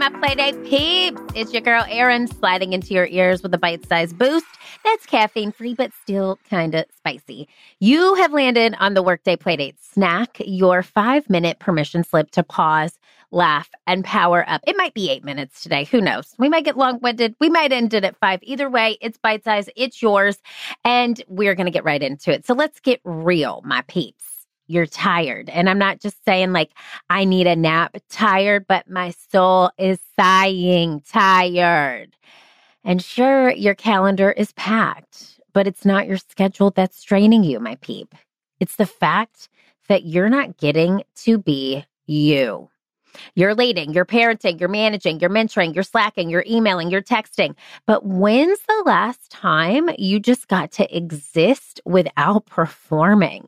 my Playdate peeps. It's your girl, Erin, sliding into your ears with a bite-sized boost that's caffeine-free but still kind of spicy. You have landed on the Workday Playdate Snack, your 5-minute permission slip to pause, laugh, and power up. It might be 8 minutes today. Who knows? We might get long-winded. We might end it at 5. Either way, it's bite-sized. It's yours. And we're going to get right into it. So let's get real, my peeps. You're tired. And I'm not just saying like, I need a nap tired, but my soul is sighing tired. And sure, your calendar is packed, but it's not your schedule that's draining you, my peep. It's the fact that you're not getting to be you. You're leading, you're parenting, you're managing, you're mentoring, you're slacking, you're emailing, you're texting. But when's the last time you just got to exist without performing?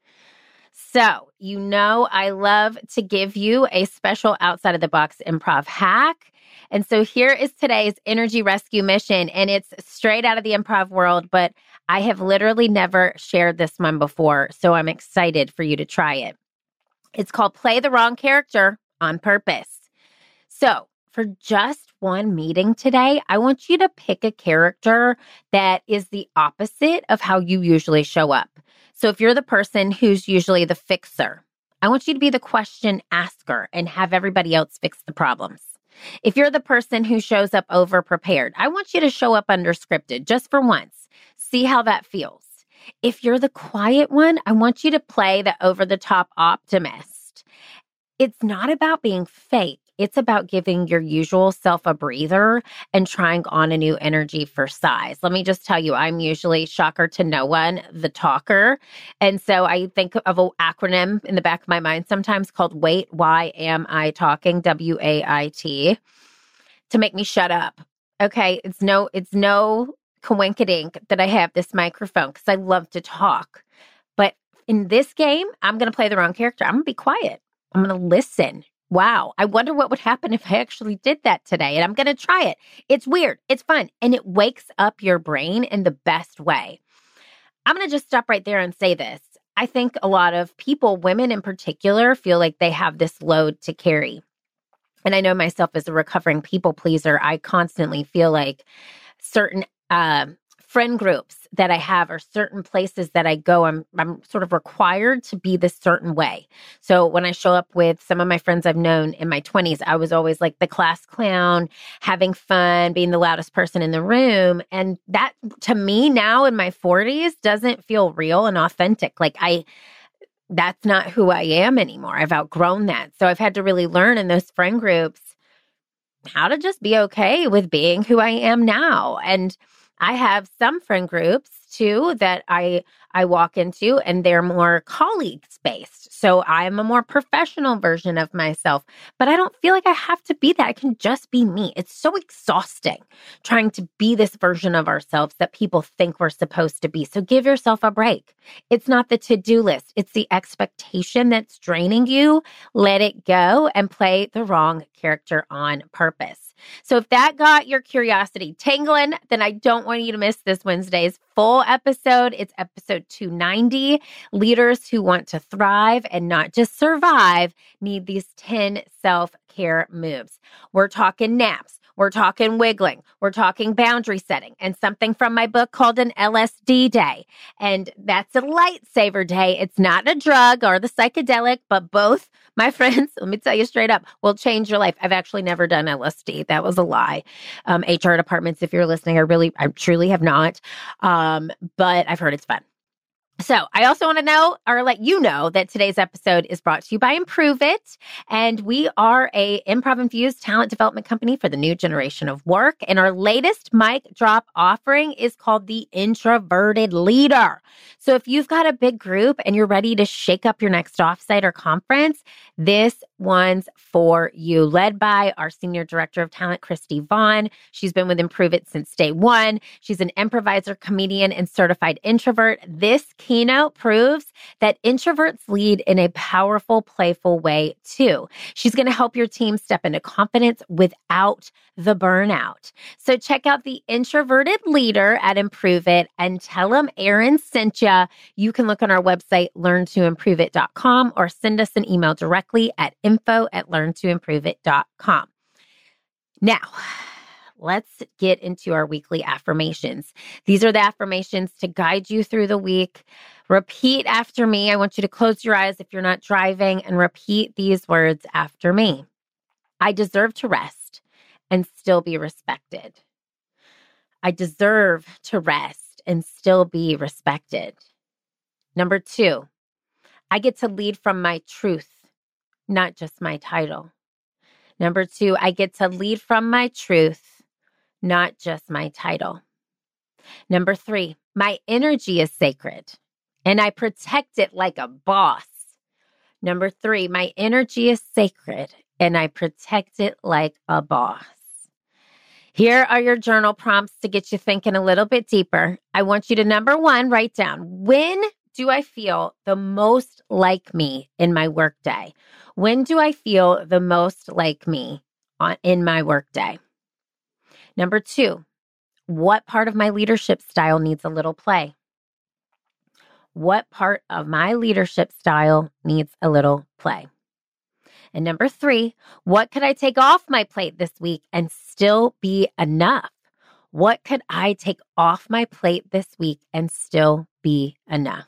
So, you know, I love to give you a special outside of the box improv hack. And so here is today's energy rescue mission. And it's straight out of the improv world, but I have literally never shared this one before. So I'm excited for you to try it. It's called Play the Wrong Character on Purpose. So for just one meeting today, I want you to pick a character that is the opposite of how you usually show up. So if you're the person who's usually the fixer, I want you to be the question asker and have everybody else fix the problems. If you're the person who shows up over-prepared, I want you to show up under-scripted just for once. See how that feels. If you're the quiet one, I want you to play the over-the-top optimist. It's not about being fake. It's about giving your usual self a breather and trying on a new energy for size. Let me just tell you, I'm usually, shocker to no one, the talker. And so I think of an acronym in the back of my mind sometimes called WAIT, Why Am I Talking, WAIT, to make me shut up. Okay, it's no coinkydink that I have this microphone because I love to talk. But in this game, I'm going to play the wrong character. I'm going to be quiet. I'm going to listen. Wow, I wonder what would happen if I actually did that today. And I'm going to try it. It's weird. It's fun. And it wakes up your brain in the best way. I'm going to just stop right there and say this. I think a lot of people, women in particular, feel like they have this load to carry. And I know myself as a recovering people pleaser, I constantly feel like certain friend groups that I have or certain places that I go, I'm sort of required to be this certain way. So when I show up with some of my friends I've known in my 20s, I was always like the class clown, having fun, being the loudest person in the room. And that to me now in my 40s doesn't feel real and authentic. That's not who I am anymore. I've outgrown that. So I've had to really learn in those friend groups how to just be okay with being who I am now. And I have some friend groups too that I walk into and they're more colleagues based. So I'm a more professional version of myself, but I don't feel like I have to be that. I can just be me. It's so exhausting trying to be this version of ourselves that people think we're supposed to be. So give yourself a break. It's not the to-do list. It's the expectation that's draining you. Let it go and play the wrong character on purpose. So if that got your curiosity tingling, then I don't want you to miss this Wednesday's full episode. It's episode 290. Leaders who want to thrive and not just survive need these 10 self-care moves. We're talking naps. We're talking wiggling. We're talking boundary setting and something from my book called an LSD day. And that's a lightsaber day. It's not a drug or the psychedelic, but both, my friends, let me tell you straight up, will change your life. I've actually never done LSD. That was a lie. HR departments, if you're listening, I truly have not. But I've heard it's fun. So I also want to know or let you know that today's episode is brought to you by Improve It. And we are a improv-infused talent development company for the new generation of work. And our latest mic drop offering is called the Introverted Leader. So if you've got a big group and you're ready to shake up your next offsite or conference, this one's for you. Led by our Senior Director of Talent, Christy Vaughn. She's been with Improve It since day one. She's an improviser, comedian, and certified introvert. This keynote proves that introverts lead in a powerful, playful way too. She's going to help your team step into confidence without the burnout. So check out the Introverted Leader at Improve It and tell them Erin sent ya. You can look on our website, learntoimproveit.com, or send us an email directly at info@learntoimproveit.com. Now, let's get into our weekly affirmations. These are the affirmations to guide you through the week. Repeat after me. I want you to close your eyes if you're not driving and repeat these words after me. I deserve to rest and still be respected. I deserve to rest and still be respected. Number 2, I get to lead from my truth, not just my title. Number 2, I get to lead from my truth, not just my title. Number 3, my energy is sacred and I protect it like a boss. Number 3, my energy is sacred and I protect it like a boss. Here are your journal prompts to get you thinking a little bit deeper. I want you to, number 1, write down, when do I feel the most like me in my workday? When do I feel the most like me in my workday? Number 2, what part of my leadership style needs a little play? What part of my leadership style needs a little play? And number 3, what could I take off my plate this week and still be enough? What could I take off my plate this week and still be enough?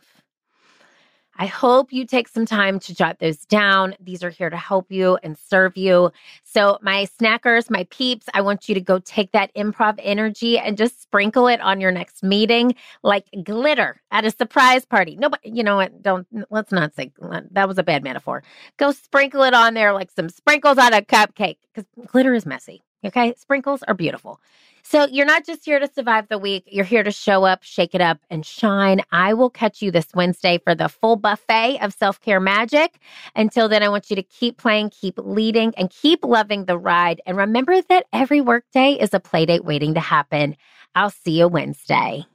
I hope you take some time to jot those down. These are here to help you and serve you. So my snackers, my peeps, I want you to go take that improv energy and just sprinkle it on your next meeting like glitter at a surprise party. Nobody, you know what? Let's not say that was a bad metaphor. Go sprinkle it on there like some sprinkles on a cupcake because glitter is messy. Okay. Sprinkles are beautiful. So you're not just here to survive the week. You're here to show up, shake it up, and shine. I will catch you this Wednesday for the full buffet of self-care magic. Until then, I want you to keep playing, keep leading, and keep loving the ride. And remember that every workday is a playdate waiting to happen. I'll see you Wednesday.